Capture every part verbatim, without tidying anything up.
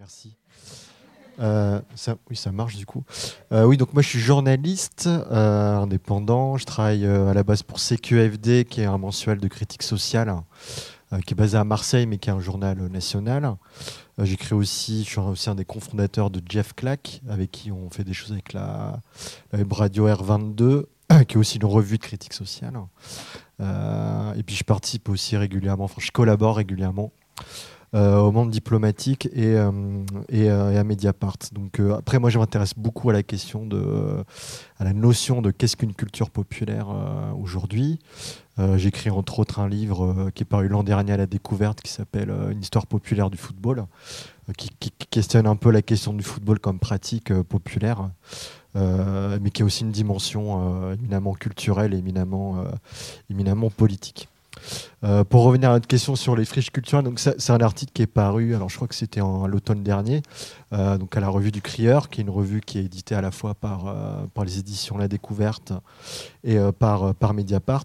Merci. Euh, ça, oui, ça marche du coup. Euh, oui, donc moi je suis journaliste euh, indépendant. Je travaille euh, à la base pour C Q F D, qui est un mensuel de critique sociale, euh, qui est basé à Marseille, mais qui est un journal national. Euh, j'ai créé aussi, je suis aussi un des cofondateurs de Jeff Clack, avec qui on fait des choses avec la, la web radio R vingt-deux, qui est aussi une revue de critique sociale. Euh, et puis je participe aussi régulièrement, enfin je collabore régulièrement Euh, au monde diplomatique et, euh, et, euh, et à Mediapart. Donc, euh, après, moi, je m'intéresse beaucoup à la question de, euh, à la notion de qu'est-ce qu'une culture populaire euh, aujourd'hui. Euh, j'ai écrit entre autres un livre euh, qui est paru l'an dernier à la Découverte qui s'appelle euh, Une histoire populaire du football, euh, qui, qui, qui questionne un peu la question du football comme pratique euh, populaire, euh, mais qui a aussi une dimension euh, éminemment culturelle et éminemment, euh, éminemment politique. Euh, pour revenir à notre question sur les friches culturelles, donc ça, c'est un article qui est paru, alors je crois que c'était en, l'automne dernier, euh, donc à la revue du Crieur, qui est une revue qui est éditée à la fois par, euh, par les éditions La Découverte et euh, par, euh, par Mediapart,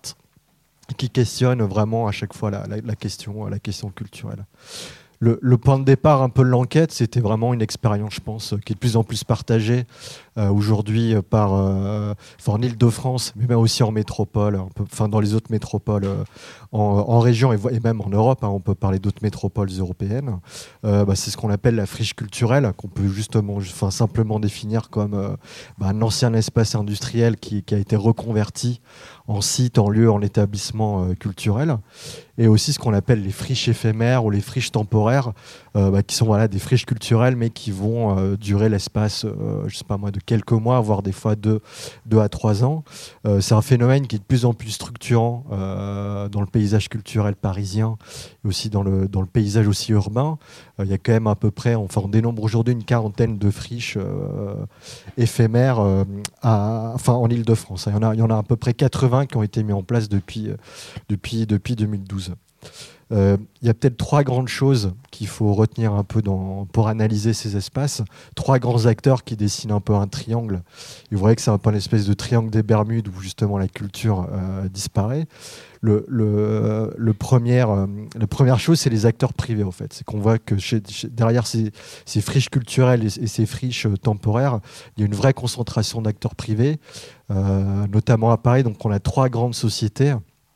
qui questionne vraiment à chaque fois la, la, la, question, la question culturelle. Le, le point de départ un peu de l'enquête, c'était vraiment une expérience, je pense, qui est de plus en plus partagée euh, aujourd'hui par, euh, enfin, en Île-de-France, mais même aussi en métropole, un peu, enfin dans les autres métropoles, euh, en, en région et, et même en Europe. Hein, on peut parler d'autres métropoles européennes. Euh, bah, c'est ce qu'on appelle la friche culturelle, qu'on peut justement, enfin simplement définir comme euh, bah, un ancien espace industriel qui, qui a été reconverti en site, en lieu, en établissement euh, culturel. Et aussi ce qu'on appelle les friches éphémères ou les friches temporaires, euh, bah, qui sont voilà, des friches culturelles, mais qui vont euh, durer l'espace, euh, je sais pas moi, de quelques mois, voire des fois deux, deux à trois ans. Euh, c'est un phénomène qui est de plus en plus structurant euh, dans le paysage culturel parisien et aussi dans le, dans le paysage aussi urbain. Il euh, y a quand même à peu près, enfin on dénombre aujourd'hui une quarantaine de friches euh, éphémères euh, à, enfin, en Île-de-France. Il y en a, il y en a à peu près quatre-vingts qui ont été mis en place depuis, euh, depuis, depuis deux mille douze. Il euh, y a peut-être trois grandes choses qu'il faut retenir un peu dans, pour analyser ces espaces. Trois grands acteurs qui dessinent un peu un triangle. Et vous voyez que c'est un peu une espèce de triangle des Bermudes où justement la culture euh, disparaît. Le, le, le premier, euh, la première chose, c'est les acteurs privés, en fait. C'est qu'on voit que chez, chez, derrière ces, ces friches culturelles et, et ces friches euh, temporaires, il y a une vraie concentration d'acteurs privés, euh, notamment à Paris. Donc on a trois grandes sociétés.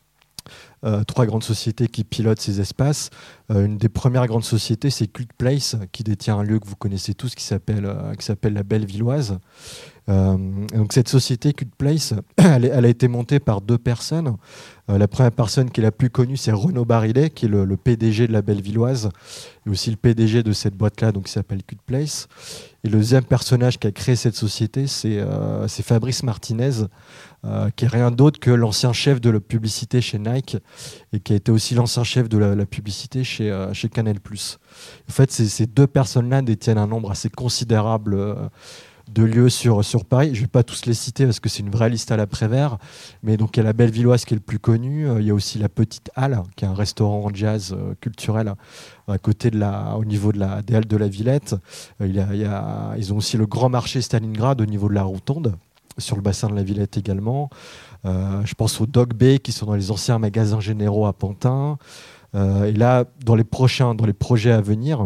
Euh, trois grandes sociétés qui pilotent ces espaces. Euh, une des premières grandes sociétés, c'est Cult Place, qui détient un lieu que vous connaissez tous, qui s'appelle, euh, qui s'appelle la Bellevilloise. Euh, donc cette société Cult Place, elle, elle a été montée par deux personnes. Euh, la première personne qui est la plus connue, c'est Renaud Barillet, qui est le, le P D G de la Bellevilloise, et aussi le P D G de cette boîte-là, donc qui s'appelle Cult Place. Et le deuxième personnage qui a créé cette société, c'est, euh, c'est Fabrice Martinez, euh, qui est rien d'autre que l'ancien chef de la publicité chez Nike, et qui a été aussi l'ancien chef de la, la publicité chez, euh, chez Canal+. En fait, ces, ces deux personnes-là détiennent un nombre assez considérable euh, de lieux sur, sur Paris. Je ne vais pas tous les citer parce que c'est une vraie liste à l'après-vert, mais donc il y a la Bellevilloise qui est le plus connu, il y a aussi la Petite Halle, qui est un restaurant jazz euh, culturel à côté de la, au niveau de la, des Halles de la Villette. Il y a, il y a, ils ont aussi le Grand Marché Stalingrad au niveau de la Rotonde, sur le bassin de la Villette également. Euh, je pense aux Dog Bay qui sont dans les anciens magasins généraux à Pantin. Euh, et là, dans les prochains, dans les projets à venir,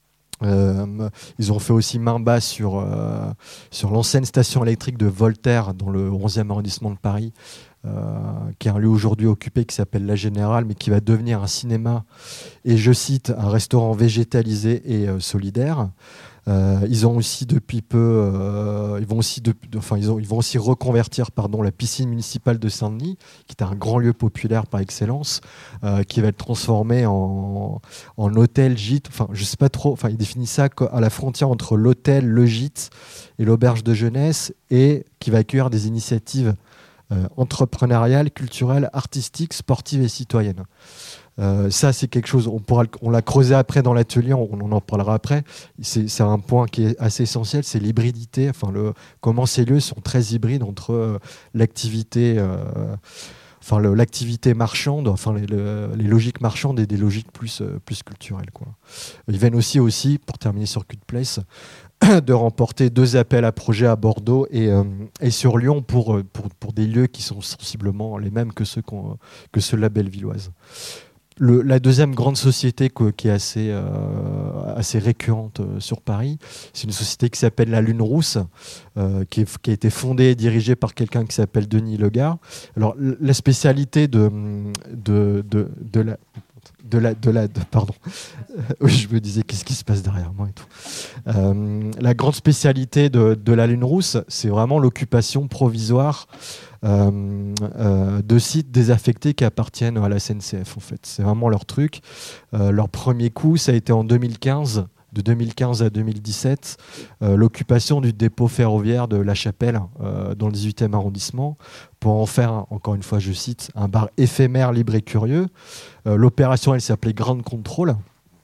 Euh, ils ont fait aussi main basse sur, euh, sur l'ancienne station électrique de Voltaire dans le onzième arrondissement de Paris, euh, qui est un lieu aujourd'hui occupé qui s'appelle La Générale, mais qui va devenir un cinéma et, je cite, un restaurant végétalisé et euh, solidaire. Euh, ils ont aussi depuis peu, euh, ils vont aussi, de, de, enfin, ils, ont, ils vont aussi reconvertir, pardon, la piscine municipale de Saint-Denis, qui est un grand lieu populaire par excellence, euh, qui va être transformé en, en hôtel gîte. Enfin, je sais pas trop. Enfin, ils définissent ça à la frontière entre l'hôtel, le gîte et l'auberge de jeunesse, et qui va accueillir des initiatives euh, entrepreneuriales, culturelles, artistiques, sportives et citoyennes. Euh, ça, c'est quelque chose, on, pourra, on l'a creusé après dans l'atelier, on, on en parlera après. C'est, c'est un point qui est assez essentiel, c'est l'hybridité. Enfin, le, comment ces lieux sont très hybrides entre euh, l'activité, euh, enfin, le, l'activité marchande, enfin, les, le, les logiques marchandes et des logiques plus, euh, plus culturelles, quoi. Ils viennent aussi, aussi, pour terminer sur Cult Place, de remporter deux appels à projets à Bordeaux et, euh, et sur Lyon pour, pour, pour des lieux qui sont sensiblement les mêmes que ceux, qu'on, que ceux de la Bellevilloise. le, la deuxième grande société que, qui est assez, euh, assez récurrente euh, sur Paris, c'est une société qui s'appelle la Lune Rousse, euh, qui, est, qui a été fondée et dirigée par quelqu'un qui s'appelle Denis Legard. Alors, la spécialité de, de, de, de la... De la, de la, de, pardon. Oui, je me disais qu'est-ce qui se passe derrière moi et tout. Euh, la grande spécialité de, de la Lune Rousse, c'est vraiment l'occupation provisoire euh, euh, de sites désaffectés qui appartiennent à la S N C F. En fait, c'est vraiment leur truc. Euh, leur premier coup, ça a été en deux mille quinze. De deux mille quinze à deux mille dix-sept, euh, l'occupation du dépôt ferroviaire de La Chapelle euh, dans le dix-huitième arrondissement pour en faire, encore une fois je cite, un bar éphémère, libre et curieux. Euh, l'opération elle s'appelait Grand Control.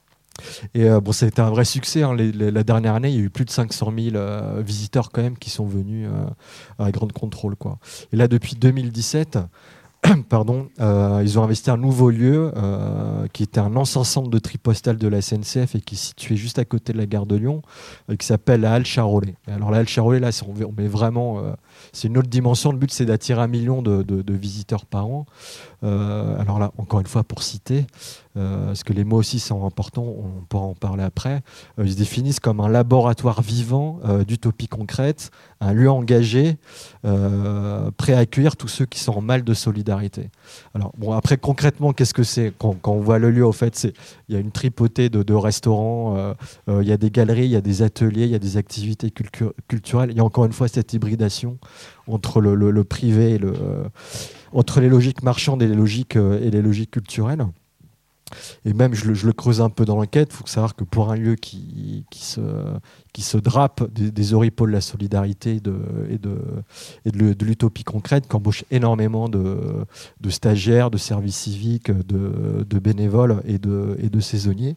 Et euh, bon, ça a été un vrai succès. Hein. Les, les, la dernière année, il y a eu plus de cinq cent mille euh, visiteurs quand même qui sont venus euh, à Grand Control, quoi. Et là, depuis deux mille dix-sept, pardon, euh, ils ont investi un nouveau lieu euh, qui était un ancien centre de tri postal de la S N C F et qui est situé juste à côté de la gare de Lyon, euh, qui s'appelle la Halle Charolais. Et alors la Halle Charolais, là, on met vraiment, euh, c'est une autre dimension. Le but, c'est d'attirer un million de, de, de visiteurs par an. Euh, alors là, encore une fois, pour citer, euh, parce que les mots aussi sont importants, on pourra en parler après, euh, ils se définissent comme un laboratoire vivant euh, d'utopie concrète, un lieu engagé, euh, prêt à accueillir tous ceux qui sont en mal de solidarité. Alors, bon, après, concrètement, qu'est-ce que c'est quand, quand on voit le lieu, au fait, c'est, il y a une tripotée de, de restaurants, euh, euh, il y a des galeries, il y a des ateliers, il y a des activités cultu- culturelles. Il y a encore une fois cette hybridation entre le, le, le privé et le... Euh, entre les logiques marchandes et les logiques, euh, et les logiques culturelles. Et même, je le, je le creuse un peu dans l'enquête, il faut savoir que pour un lieu qui, qui, se, qui se drape des, des oripeaux de la solidarité de, et de, et de, de l'utopie concrète, qui embauche énormément de, de stagiaires, de services civiques, de, de bénévoles et de, et de saisonniers.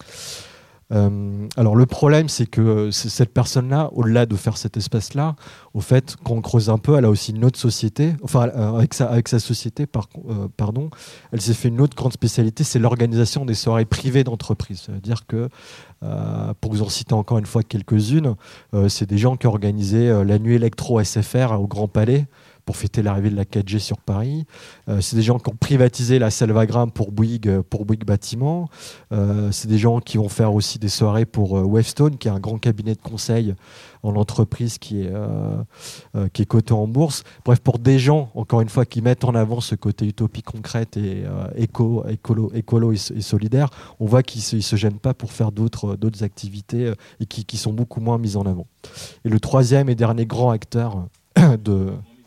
Euh, alors le problème, c'est que cette personne-là, au-delà de faire cet espace-là, au fait, quand on creuse un peu, elle a aussi une autre société, enfin euh, avec, sa, avec sa société, par, euh, pardon, elle s'est fait une autre grande spécialité, c'est l'organisation des soirées privées d'entreprise. C'est-à-dire que, euh, pour vous en citer encore une fois quelques-unes, euh, c'est des gens qui ont organisé euh, la nuit électro S F R au Grand Palais, pour fêter l'arrivée de la quatre G sur Paris. Euh, c'est des gens qui ont privatisé la Salvagram pour Bouygues, pour Bouygues Bâtiment. Euh, c'est des gens qui vont faire aussi des soirées pour euh, Wavestone, qui est un grand cabinet de conseil en entreprise qui est, euh, euh, qui est coté en bourse. Bref, pour des gens, encore une fois, qui mettent en avant ce côté utopie concrète et euh, éco, écolo, écolo et, et solidaire, on voit qu'ils ne se, se gênent pas pour faire d'autres, d'autres activités euh, et qui, qui sont beaucoup moins mises en avant. Et le troisième et dernier grand acteur de...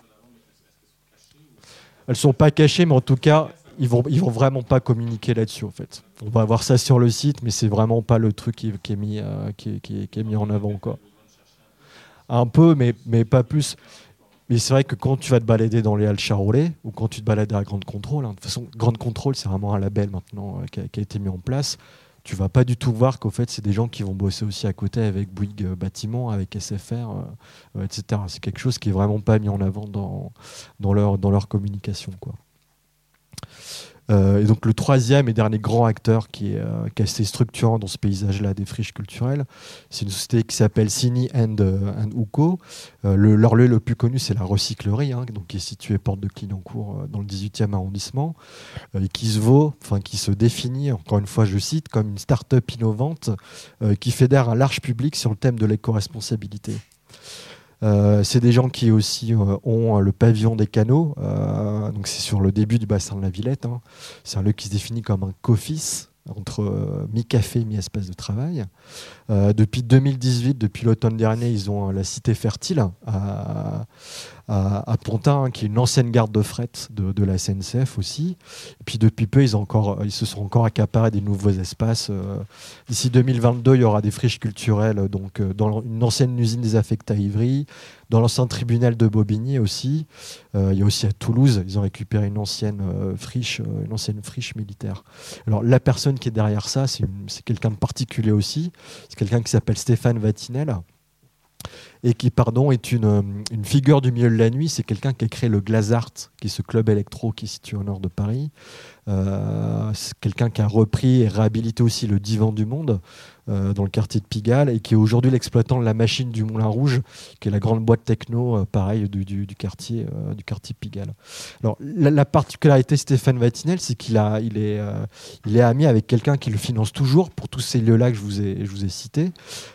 Elles sont pas cachées, mais en tout cas, ils vont, ils vont vraiment pas communiquer là-dessus, en fait. On va avoir ça sur le site, mais c'est vraiment pas le truc qui, qui, est, mis, euh, qui, qui, qui est mis en avant, quoi. Un peu, mais, mais pas plus. Mais c'est vrai que quand tu vas te balader dans les Halles Charolais, ou quand tu te balades à Grande Contrôle, hein, de toute façon, Grande Contrôle, c'est vraiment un label maintenant euh, qui, a, qui a été mis en place. Tu vas pas du tout voir qu'au fait, c'est des gens qui vont bosser aussi à côté avec Bouygues Bâtiment, avec S F R, euh, et cetera. C'est quelque chose qui est vraiment pas mis en avant dans, dans, leur, dans leur communication, quoi. Euh, et donc le troisième et dernier grand acteur qui est, euh, qui est assez structurant dans ce paysage-là des friches culturelles, c'est une société qui s'appelle Cini and, and Uco. Euh, le, leur lieu le plus connu, c'est la recyclerie, hein, donc qui est située porte de Clignancourt euh, dans le dix-huitième arrondissement, euh, et qui se vaut, enfin qui se définit, encore une fois je cite, comme une start-up innovante euh, qui fédère un large public sur le thème de l'éco-responsabilité. Euh, c'est des gens qui aussi euh, ont euh, le pavillon des canaux, euh, donc c'est sur le début du bassin de la Villette, hein. C'est un lieu qui se définit comme un co-office entre euh, mi-café et mi-espace de travail. Euh, depuis deux mille dix-huit, depuis l'automne dernier, ils ont euh, la Cité Fertile à, à, à Pontin, hein, qui est une ancienne gare de fret de, de la S N C F aussi. Et puis depuis peu, ils, ont encore, ils se sont encore accaparés des nouveaux espaces. Euh, d'ici deux mille vingt-deux, il y aura des friches culturelles donc, euh, dans une ancienne usine désaffectée à Ivry, dans l'ancien tribunal de Bobigny aussi. Euh, il y a aussi à Toulouse, ils ont récupéré une ancienne, euh, friche, euh, une ancienne friche militaire. Alors la personne qui est derrière ça, c'est, une, c'est quelqu'un de particulier aussi. C'est quelqu'un qui s'appelle Stéphane Vatinel et qui pardon, est une, une figure du milieu de la nuit. C'est quelqu'un qui a créé le Glazart, qui est ce club électro qui est situé au nord de Paris. Euh, c'est quelqu'un qui a repris et réhabilité aussi le Divan du Monde euh, dans le quartier de Pigalle et qui est aujourd'hui l'exploitant de la machine du Moulin Rouge, qui est la grande boîte techno, euh, pareil, du, du, du, quartier, euh, du quartier Pigalle. Alors, la, la particularité de Stéphane Vatinel, c'est qu'il a, il est, euh, il est ami avec quelqu'un qui le finance toujours pour tous ces lieux-là que je vous ai, je vous ai cités.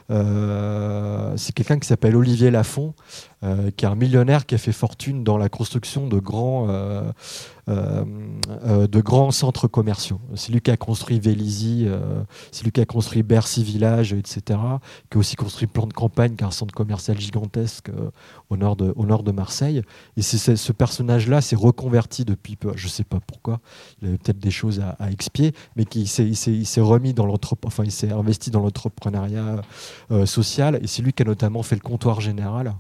Euh, c'est quelqu'un qui s'appelle Olivier Lafont, euh, qui est un millionnaire qui a fait fortune dans la construction de grands... Euh, Euh, euh, de grands centres commerciaux. C'est lui qui a construit Vélizy, euh, c'est lui qui a construit Bercy Village, et cetera. Qui a aussi construit Plan de Campagne, qui est un centre commercial gigantesque euh, au, nord de, au nord de Marseille. Et c'est, c'est, ce personnage-là s'est reconverti depuis peu. Je ne sais pas pourquoi. Il avait peut-être des choses à, à expier, mais qui s'est, il s'est, il s'est remis dans l'entreprenariat, enfin il s'est investi dans l'entrepreneuriat euh, social. Et c'est lui qui a notamment fait le comptoir général,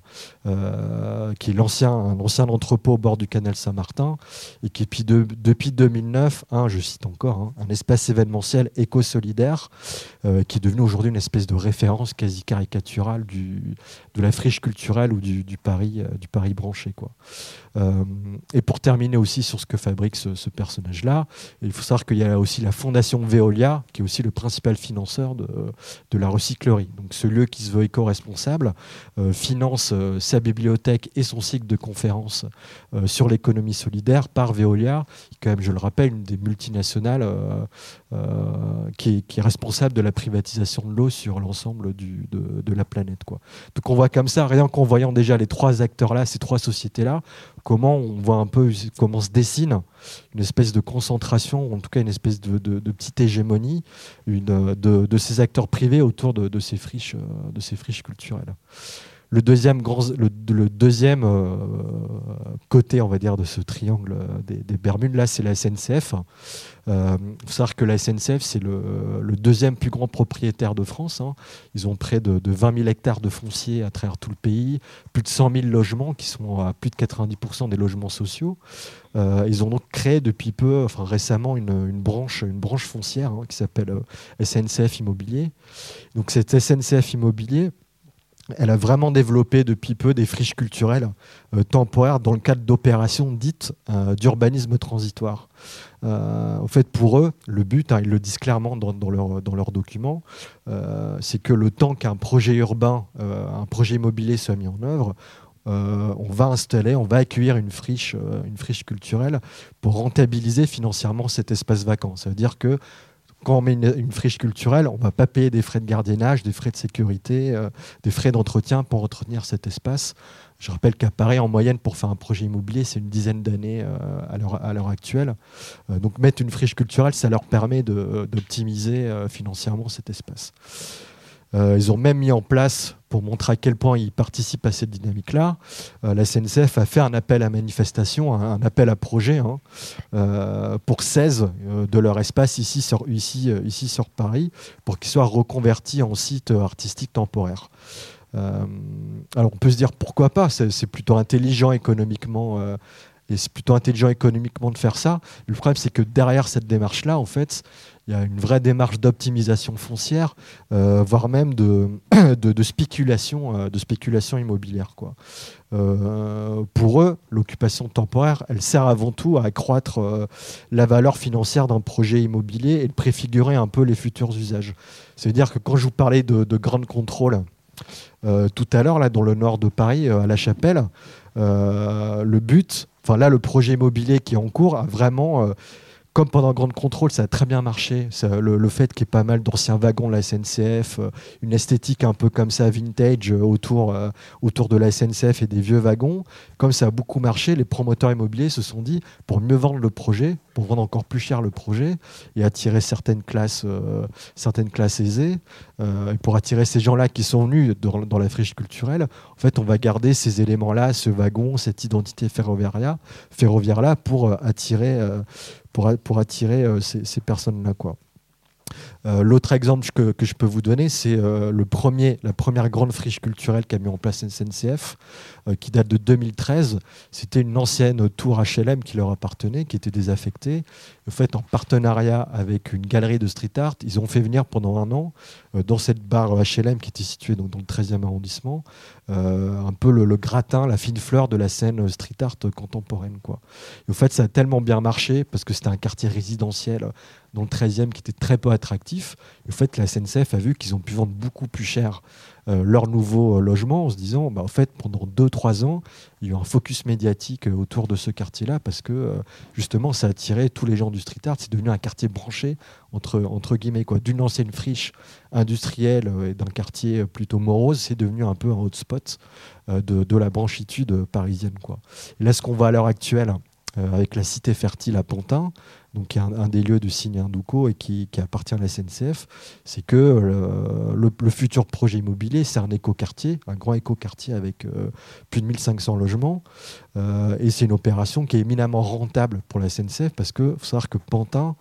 euh, qui est l'ancien, un ancien entrepôt au bord du canal Saint-Martin, et qui Et puis de, depuis deux mille neuf, hein, je cite encore, hein, un espace événementiel éco-solidaire euh, qui est devenu aujourd'hui une espèce de référence quasi caricaturale du, de la friche culturelle ou du, du, Paris, euh, du Paris branché, quoi. Euh, et pour terminer aussi sur ce que fabrique ce, ce personnage-là, il faut savoir qu'il y a aussi la fondation Veolia, qui est aussi le principal financeur de, de la recyclerie. Donc ce lieu qui se veut éco-responsable euh, finance euh, sa bibliothèque et son cycle de conférences euh, sur l'économie solidaire par Veolia, qui quand même, je le rappelle, une des multinationales euh, euh, qui, est, qui est responsable de la privatisation de l'eau sur l'ensemble du, de, de la planète, quoi. Donc on voit comme ça, rien qu'en voyant déjà les trois acteurs-là, ces trois sociétés-là, comment on voit un peu comment se dessine une espèce de concentration, en tout cas une espèce de, de, de petite hégémonie une, de, de ces acteurs privés autour de, de, ces, friches, de ces friches culturelles. Le deuxième, grand, le, le deuxième euh, côté, on va dire, de ce triangle des, des Bermudes, là, c'est la S N C F. Il euh, faut savoir que la S N C F, c'est le, le deuxième plus grand propriétaire de France, hein. Ils ont près de, de vingt mille hectares de foncier à travers tout le pays, plus de cent mille logements qui sont à plus de quatre-vingt-dix pour cent des logements sociaux. Euh, ils ont donc créé depuis peu, enfin récemment, une, une, branche, une branche foncière, hein, qui s'appelle euh, S N C F Immobilier. Donc cette S N C F Immobilier, elle a vraiment développé depuis peu des friches culturelles euh, temporaires dans le cadre d'opérations dites euh, d'urbanisme transitoire. Euh, en fait, pour eux, le but, hein, ils le disent clairement dans, dans leurs dans leur documents, euh, c'est que le temps qu'un projet urbain, euh, un projet immobilier soit mis en œuvre, euh, on va installer, on va accueillir une friche, euh, une friche culturelle pour rentabiliser financièrement cet espace vacant. Ça veut dire que quand on met une, une friche culturelle, on ne va pas payer des frais de gardiennage, des frais de sécurité, euh, des frais d'entretien pour entretenir cet espace. Je rappelle qu'à Paris, en moyenne, pour faire un projet immobilier, c'est une dizaine d'années euh, à l'heure, à l'heure actuelle. Euh, donc mettre une friche culturelle, ça leur permet de, d'optimiser euh, financièrement cet espace. Euh, ils ont même mis en place, pour montrer à quel point ils participent à cette dynamique-là, euh, la S N C F a fait un appel à manifestation, un, un appel à projet, hein, euh, pour seize euh, de leur espace ici sur, ici, euh, ici sur Paris, pour qu'ils soient reconvertis en site artistique temporaire. Euh, alors on peut se dire pourquoi pas, c'est, c'est plutôt intelligent économiquement, euh, et c'est plutôt intelligent économiquement de faire ça. Le problème, c'est que derrière cette démarche-là, en fait, il y a une vraie démarche d'optimisation foncière, euh, voire même de, de, de, spéculation, euh, de spéculation immobilière, quoi. Euh, pour eux, l'occupation temporaire, elle sert avant tout à accroître euh, la valeur financière d'un projet immobilier et de préfigurer un peu les futurs usages. C'est-à-dire que quand je vous parlais de, de ground control euh, tout à l'heure, là, dans le nord de Paris, euh, à La Chapelle, euh, le but, enfin là, le projet immobilier qui est en cours a vraiment... Euh, Comme pendant Grand Contrôle, ça a très bien marché. Ça, le, le fait qu'il y ait pas mal d'anciens wagons de la S N C F, euh, une esthétique un peu comme ça, vintage, euh, autour, euh, autour de la S N C F et des vieux wagons. Comme ça a beaucoup marché, les promoteurs immobiliers se sont dit, pour mieux vendre le projet, pour vendre encore plus cher le projet et attirer certaines classes, euh, certaines classes aisées, euh, et pour attirer ces gens-là qui sont venus dans, dans la friche culturelle, en fait, on va garder ces éléments-là, ce wagon, cette identité ferroviaire-là, ferroviaire-là pour euh, attirer... Euh, Pour, pour attirer euh, ces, ces personnes-là, quoi. Euh, l'autre exemple que, que je peux vous donner, c'est euh, le premier, la première grande friche culturelle qu'a mis en place S N C F, euh, qui date de deux mille treize. C'était une ancienne tour H L M qui leur appartenait, qui était désaffectée. En fait, en partenariat avec une galerie de street art, ils ont fait venir pendant un an, euh, dans cette barre H L M qui était située donc, dans le treizième arrondissement, euh, un peu le, le gratin, la fine fleur de la scène street art contemporaine, quoi. Et en fait, ça a tellement bien marché parce que c'était un quartier résidentiel dans le treizième qui était très peu attractif. Et en fait, la S N C F a vu qu'ils ont pu vendre beaucoup plus cher euh, leur nouveau euh, logement en se disant, bah, en fait, pendant deux trois ans, il y a eu un focus médiatique euh, autour de ce quartier-là parce que euh, justement, ça a attiré tous les gens du street art. C'est devenu un quartier branché entre, entre guillemets, quoi, d'une ancienne friche industrielle euh, et d'un quartier plutôt morose. C'est devenu un peu un hotspot euh, de, de la branchitude parisienne, quoi. Et là, ce qu'on voit à l'heure actuelle, euh, avec la cité fertile à Pantin, donc qui est un, un des lieux du signe Indouco et qui, qui appartient à la S N C F, c'est que le, le, le futur projet immobilier, c'est un écoquartier, un grand écoquartier avec euh, plus de mille cinq cents logements. Euh, et c'est une opération qui est éminemment rentable pour la S N C F parce qu'il faut savoir que Pantin,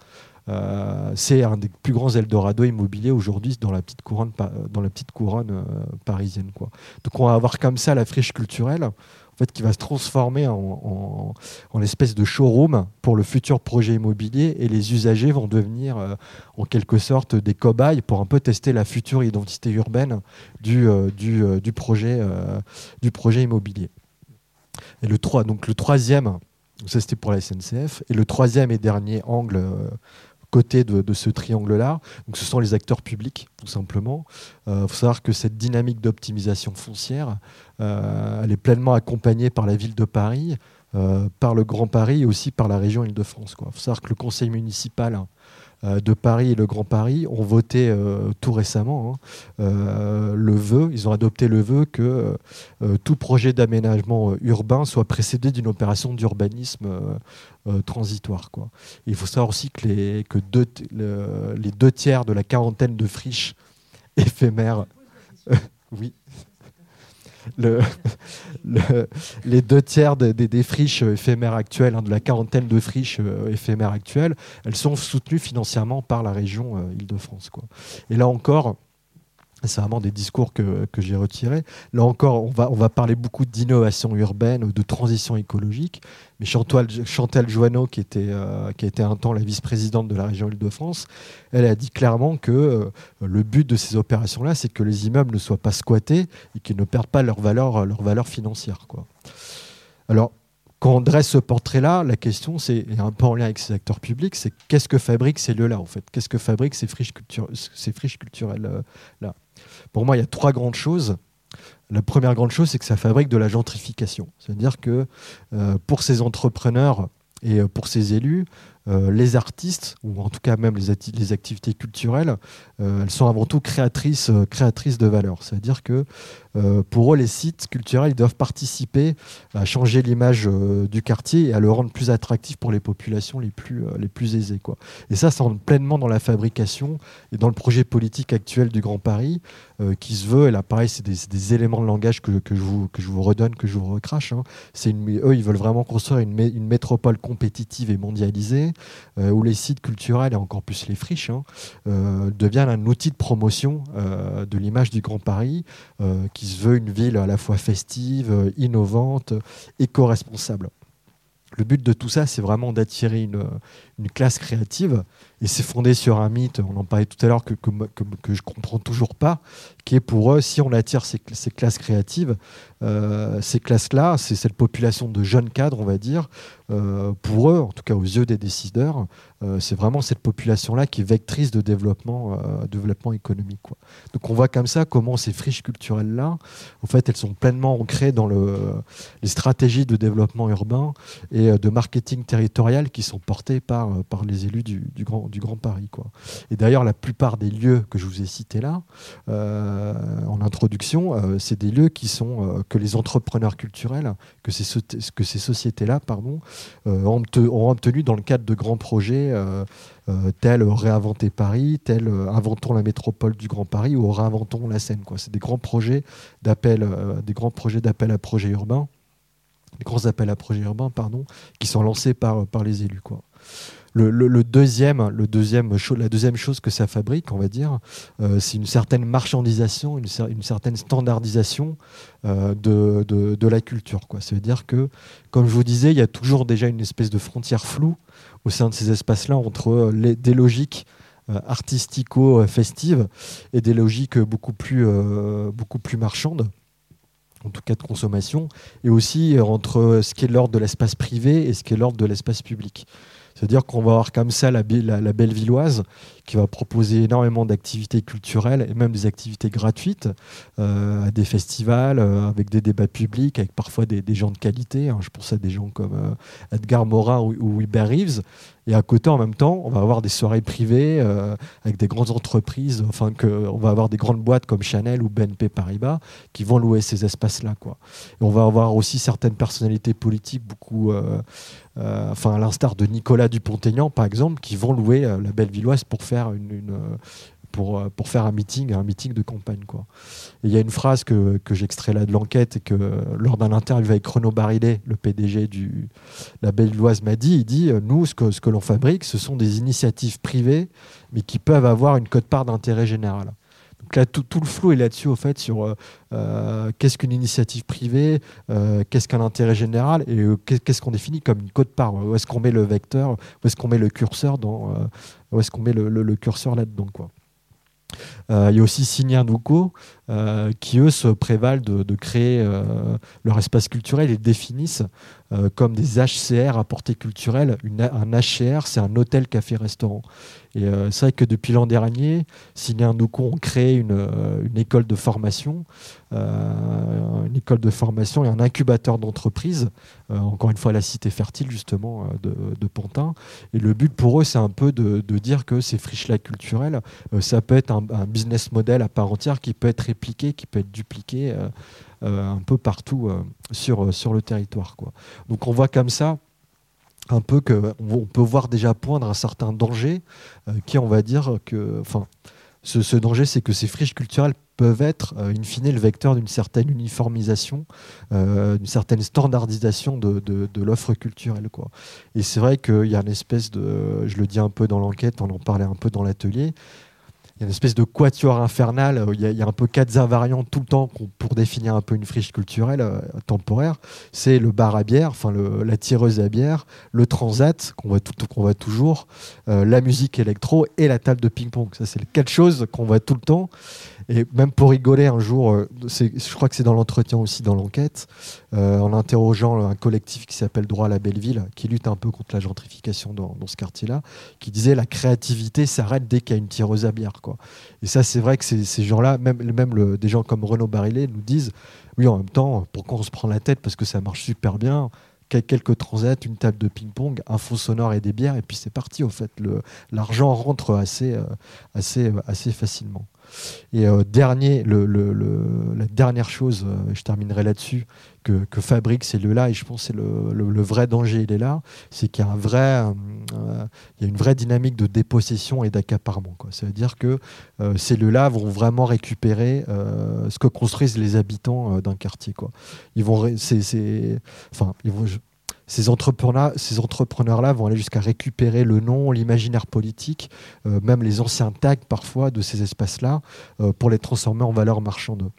euh, c'est un des plus grands Eldorado immobiliers aujourd'hui dans la petite couronne, dans la petite couronne euh, parisienne, quoi. Donc on va avoir comme ça la friche culturelle, en fait, qui va se transformer en, en, en espèce de showroom pour le futur projet immobilier, et les usagers vont devenir euh, en quelque sorte des cobayes pour un peu tester la future identité urbaine du, euh, du, euh, du, projet, euh, du projet immobilier. Et le, trois, donc le troisième, ça c'était pour la S N C F, et le troisième et dernier angle euh, côté de, de ce triangle-là, donc ce sont les acteurs publics, tout simplement. Il euh, faut savoir que cette dynamique d'optimisation foncière, euh, elle est pleinement accompagnée par la ville de Paris, euh, par le Grand Paris et aussi par la région Île-de-France. Il faut savoir que le conseil municipal euh, de Paris et le Grand Paris ont voté euh, tout récemment hein, euh, le vœu, ils ont adopté le vœu que euh, tout projet d'aménagement euh, urbain soit précédé d'une opération d'urbanisme euh, euh, transitoire, quoi. Et il faut savoir aussi que, les, que deux, le, les deux tiers de la quarantaine de friches éphémères... oui. Le, le, les deux tiers des, des, des friches éphémères actuelles, hein, de la quarantaine de friches euh, éphémères actuelles, elles sont soutenues financièrement par la région euh, Île-de-France, quoi. Et là encore, c'est vraiment des discours que, que j'ai retirés. Là encore, on va, on va parler beaucoup d'innovation urbaine, de transition écologique. Mais Chantal, Chantal Joanneau, qui, était, euh, qui a été un temps la vice-présidente de la région Île-de-France, elle a dit clairement que euh, le but de ces opérations-là, c'est que les immeubles ne soient pas squattés et qu'ils ne perdent pas leur valeur, leur valeur financière, quoi. Alors, quand on dresse ce portrait-là, la question, c'est, et un peu en lien avec ces acteurs publics, c'est qu'est-ce que fabriquent ces lieux-là, en fait ? Qu'est-ce que fabriquent ces friches, culture, ces friches culturelles-là ? Pour moi, il y a trois grandes choses. La première grande chose, c'est que ça fabrique de la gentrification. C'est-à-dire que euh, pour ces entrepreneurs et pour ces élus, euh, les artistes, ou en tout cas même les, ati- les activités culturelles, euh, elles sont avant tout créatrices, euh, créatrices de valeur. C'est-à-dire que euh, pour eux, les sites culturels, ils doivent participer à changer l'image euh, du quartier et à le rendre plus attractif pour les populations les plus, euh, les plus aisées, quoi. Et ça, ça rentre pleinement dans la fabrication et dans le projet politique actuel du Grand Paris, euh, qui se veut, et là pareil, c'est des, c'est des éléments de langage que, que, je vous, que je vous redonne, que je vous recrache, hein. C'est une, eux, ils veulent vraiment construire une, mé- une métropole compétitive et mondialisée, euh, où les sites culturels, et encore plus les friches, hein, euh, deviennent un outil de promotion euh, de l'image du Grand Paris, euh, qui se veut une ville à la fois festive, euh, innovante, éco-responsable. Le but de tout ça, c'est vraiment d'attirer une, une classe créative, et c'est fondé sur un mythe, on en parlait tout à l'heure, que, que, que, que je ne comprends toujours pas, qui est pour eux, si on attire ces, ces classes créatives, euh, ces classes-là, c'est cette population de jeunes cadres, on va dire, euh, pour eux, en tout cas aux yeux des décideurs, euh, c'est vraiment cette population-là qui est vectrice de développement, euh, développement économique, quoi. Donc on voit comme ça comment ces friches culturelles-là, en fait, elles sont pleinement ancrées dans le, les stratégies de développement urbain et de marketing territorial qui sont portés par, par les élus du, du, Grand, du Grand Paris, quoi. Et d'ailleurs, la plupart des lieux que je vous ai cités là, euh, en introduction, euh, c'est des lieux qui sont, euh, que les entrepreneurs culturels, que ces, que ces sociétés-là pardon, euh, ont, ont obtenu dans le cadre de grands projets euh, euh, tels Réinventer Paris, tels euh, Inventons la métropole du Grand Paris ou Réinventons la Seine, quoi. C'est des grands projets d'appel, euh, des grands projets d'appel à projets urbains, des grands appels à projets urbains, pardon, qui sont lancés par, par les élus, quoi. le, le, le deuxième, le deuxième cho- la deuxième chose que ça fabrique, on va dire, euh, c'est une certaine marchandisation, une, cer- une certaine standardisation euh, de, de, de la culture, quoi. Ça veut dire que, comme je vous disais, il y a toujours déjà une espèce de frontière floue au sein de ces espaces-là entre les, des logiques euh, artistico-festives et des logiques beaucoup plus, euh, beaucoup plus marchandes, en tout cas de consommation, et aussi entre ce qui est l'ordre de l'espace privé et ce qui est l'ordre de l'espace public. C'est-à-dire qu'on va avoir comme ça la, la, la Bellevilloise qui va proposer énormément d'activités culturelles et même des activités gratuites euh, à des festivals, euh, avec des débats publics, avec parfois des, des gens de qualité. Hein. Je pense à des gens comme euh, Edgar Morin ou, ou Hubert Reeves. Et à côté, en même temps, on va avoir des soirées privées euh, avec des grandes entreprises. Enfin, que, on va avoir des grandes boîtes comme Chanel ou B N P Paribas qui vont louer ces espaces-là, quoi. Et on va avoir aussi certaines personnalités politiques, beaucoup, euh, euh, enfin, à l'instar de Nicolas Dupont-Aignan, par exemple, qui vont louer euh, la Bellevilloise pour faire une, une euh, pour, euh, pour faire un meeting, un meeting de campagne, quoi. Et il y a une phrase que, que j'extrais là de l'enquête et que euh, lors d'un interview avec Renaud Barillet, le P D G de la Bellevilloise, m'a dit, il dit euh, nous, ce que, ce que l'on fabrique, ce sont des initiatives privées, mais qui peuvent avoir une quote-part d'intérêt général. Donc là, tout, tout le flou est là-dessus, au fait, sur euh, euh, qu'est-ce qu'une initiative privée, euh, qu'est-ce qu'un intérêt général, et euh, qu'est-ce qu'on définit comme une quote-part. Où est-ce qu'on met le vecteur, où est-ce qu'on met le curseur, dans, euh, où est-ce qu'on met le, le, le curseur là-dedans, quoi. Euh, il y a aussi Signia Nouko euh, qui, eux, se prévalent de, de créer euh, leur espace culturel et définissent euh, comme des H C R à portée culturelle. Une, un H C R, c'est un hôtel, café, restaurant. Et euh, c'est vrai que depuis l'an dernier, Signia Nouko ont créé une, euh, une école de formation, euh, une école de formation et un incubateur d'entreprise, euh, encore une fois à la Cité Fertile, justement, euh, de, de Pantin. Et le but pour eux, c'est un peu de, de dire que ces friches-là culturelles, euh, ça peut être un, un business model à part entière qui peut être répliqué, qui peut être dupliqué euh, euh, un peu partout euh, sur, sur le territoire, quoi. Donc on voit comme ça un peu qu'on peut voir déjà poindre un certain danger euh, qui, on va dire que, enfin, ce, ce danger, c'est que ces friches culturelles peuvent être, euh, in fine, le vecteur d'une certaine uniformisation, euh, d'une certaine standardisation de, de, de l'offre culturelle, quoi. Et c'est vrai qu'il y a une espèce de, je le dis un peu dans l'enquête, on en parlait un peu dans l'atelier, il y a une espèce de quatuor infernal. Il y a, il y a un peu quatre invariantes tout le temps pour définir un peu une friche culturelle euh, temporaire. C'est le bar à bière, enfin le, la tireuse à bière, le transat qu'on voit, tout, qu'on voit toujours, euh, la musique électro et la table de ping-pong. Ça, c'est les quatre choses qu'on voit tout le temps. Et même pour rigoler, un jour, euh, c'est, je crois que c'est dans l'entretien aussi, dans l'enquête, euh, en interrogeant un collectif qui s'appelle Droit à la Belleville, qui lutte un peu contre la gentrification dans, dans ce quartier-là, qui disait la créativité s'arrête dès qu'il y a une tireuse à bière, quoi. Et ça, c'est vrai que ces, ces gens-là, même, même le, des gens comme Renaud Barillet, nous disent oui, en même temps, pourquoi on se prend la tête, parce que ça marche super bien. Quelques transats, une table de ping-pong, un fond sonore et des bières, et puis c'est parti, au fait. Le, l'argent rentre assez, euh, assez, assez facilement. Et euh, dernier, le, le, le, la dernière chose, euh, je terminerai là-dessus, que, que fabrique ces lieux-là, et je pense que c'est le, le, le vrai danger, il est là, c'est qu'il y a, un vrai, euh, il y a une vraie dynamique de dépossession et d'accaparement, quoi. Ça veut dire que euh, ces lieux-là vont vraiment récupérer euh, ce que construisent les habitants euh, d'un quartier, quoi. Ils vont, c'est, c'est, enfin, ils vont, je, Ces entrepreneurs, ces entrepreneurs-là vont aller jusqu'à récupérer le nom, l'imaginaire politique, euh, même les anciens tags parfois de ces espaces-là, euh, pour les transformer en valeur marchande.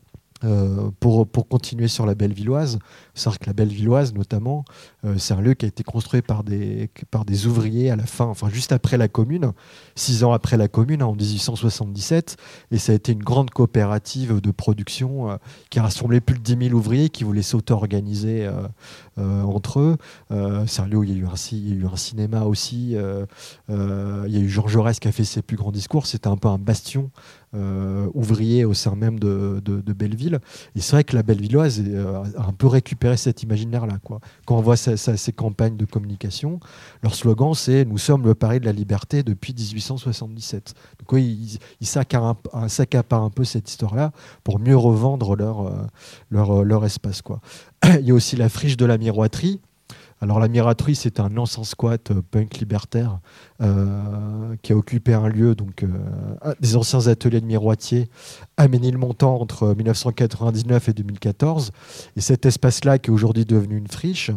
Euh, pour, pour continuer sur la Bellevilloise, c'est-à-dire que la Bellevilloise notamment, euh, c'est un lieu qui a été construit par des, par des ouvriers à la fin, enfin juste après la Commune, six ans après la Commune, hein, en dix-huit cent soixante-dix-sept, et ça a été une grande coopérative de production euh, qui a rassemblé plus de dix mille ouvriers qui voulaient s'auto-organiser euh, euh, entre eux. Euh, c'est un lieu où il y a eu un, il y a eu un cinéma aussi, euh, euh, il y a eu Jean Jaurès qui a fait ses plus grands discours, c'était un peu un bastion Euh, ouvrier au sein même de, de, de Belleville. Et c'est vrai que la Bellevilloise euh, a un peu récupéré cet imaginaire-là, quoi. Quand on voit sa, sa, ces campagnes de communication, leur slogan c'est « Nous sommes le Paris de la liberté depuis dix-huit cent soixante-dix-sept ». Donc oui, ils, ils s'accaparent un, s'accaparent un peu cette histoire-là pour mieux revendre leur, euh, leur, leur espace, quoi. Il y a aussi la friche de la Miroiterie. Alors la Miroiterie, c'est un ancien squat euh, punk libertaire euh, qui a occupé un lieu, donc euh, des anciens ateliers de miroitiers à Ménilmontant entre mille neuf cent quatre-vingt-dix-neuf et deux mille quatorze. Et cet espace-là, qui est aujourd'hui devenu une friche,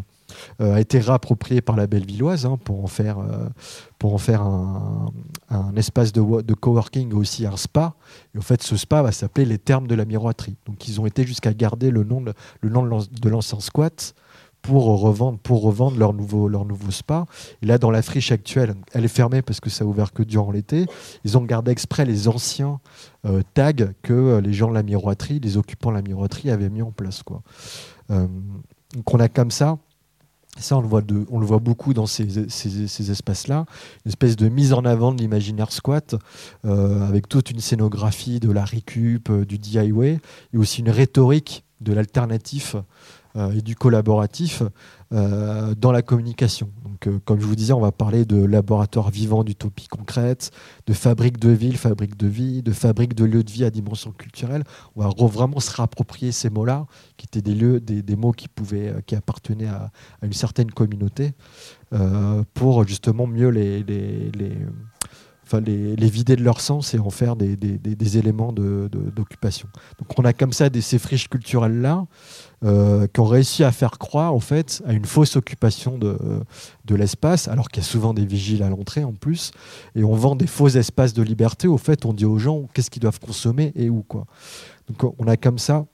euh, a été réapproprié par la Bellevilloise hein, pour en faire, euh, pour en faire un, un espace de, de coworking, aussi un spa. Et en fait, ce spa va s'appeler les Thermes de la Miroiterie. Donc, ils ont été jusqu'à garder le nom de, le nom de l'ancien squat pour revendre, pour revendre leur nouveau, leur nouveau spa. Et là, dans la friche actuelle, elle est fermée parce que ça a ouvert que durant l'été. Ils ont gardé exprès les anciens euh, tags que euh, les gens de la miroiterie, les occupants de la miroiterie avaient mis en place, quoi. Euh, donc on a comme ça, ça on le voit, de, on le voit beaucoup dans ces, ces, ces espaces-là, une espèce de mise en avant de l'imaginaire squat, euh, avec toute une scénographie de la récup, euh, du D I Y, et aussi une rhétorique de l'alternatif euh, et du collaboratif euh, dans la communication. Donc, euh, comme je vous disais, on va parler de laboratoire vivant d'utopie concrète, de fabrique de ville, fabrique de vie, de fabrique de lieux de vie à dimension culturelle. On va vraiment se réapproprier ces mots-là, qui étaient des lieux, des, des mots qui pouvaient, qui appartenaient à, à une certaine communauté, euh, pour justement mieux les, les, les Enfin, les, les vider de leur sens et en faire des, des, des, des éléments de, de, d'occupation. Donc on a comme ça des, ces friches culturelles-là euh, qui ont réussi à faire croire en fait, à une fausse occupation de, de l'espace, alors qu'il y a souvent des vigiles à l'entrée en plus, et on vend des faux espaces de liberté. Au fait, on dit aux gens qu'est-ce qu'ils doivent consommer et où, quoi. Donc on a comme ça...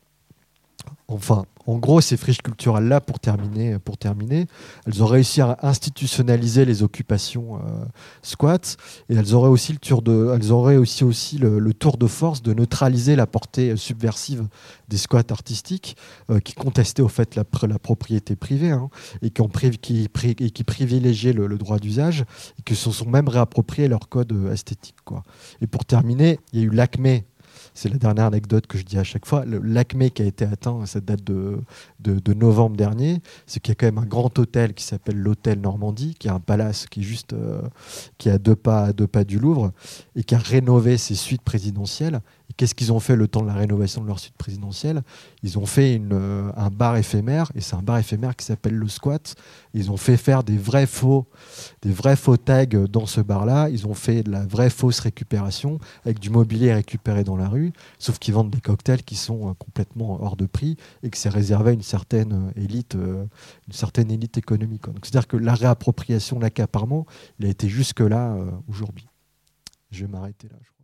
Enfin, en gros, ces friches culturelles-là, pour terminer, pour terminer, elles ont réussi à institutionnaliser les occupations euh, squats, et elles auraient aussi le tour de, elles auraient aussi, aussi le, le tour de force de neutraliser la portée subversive des squats artistiques euh, qui contestaient au fait la, la propriété privée hein, et qui, ont pri- qui, pri- et qui privilégiaient le, le droit d'usage et qui se sont même réappropriés leur code esthétique, quoi. Et pour terminer, il y a eu l'Acmé. C'est la dernière anecdote que je dis à chaque fois. L'Acmé qui a été atteint, ça date de, de, de novembre dernier, c'est qu'il y a quand même un grand hôtel qui s'appelle l'Hôtel Normandie, qui est un palace qui est juste, euh, qui est à deux pas, à deux pas du Louvre, et qui a rénové ses suites présidentielles. Et qu'est-ce qu'ils ont fait le temps de la rénovation de leur suite présidentielle? Ils ont fait une, euh, un bar éphémère, et c'est un bar éphémère qui s'appelle le Squat. Ils ont fait faire des vrais faux, des vrais faux tags dans ce bar-là. Ils ont fait de la vraie fausse récupération avec du mobilier récupéré dans la rue, sauf qu'ils vendent des cocktails qui sont euh, complètement hors de prix et que c'est réservé à une certaine euh, élite, euh, une certaine élite économique, quoi. Donc c'est-à-dire que la réappropriation, l'accaparement, il a été jusque-là euh, aujourd'hui. Je vais m'arrêter là. Je crois.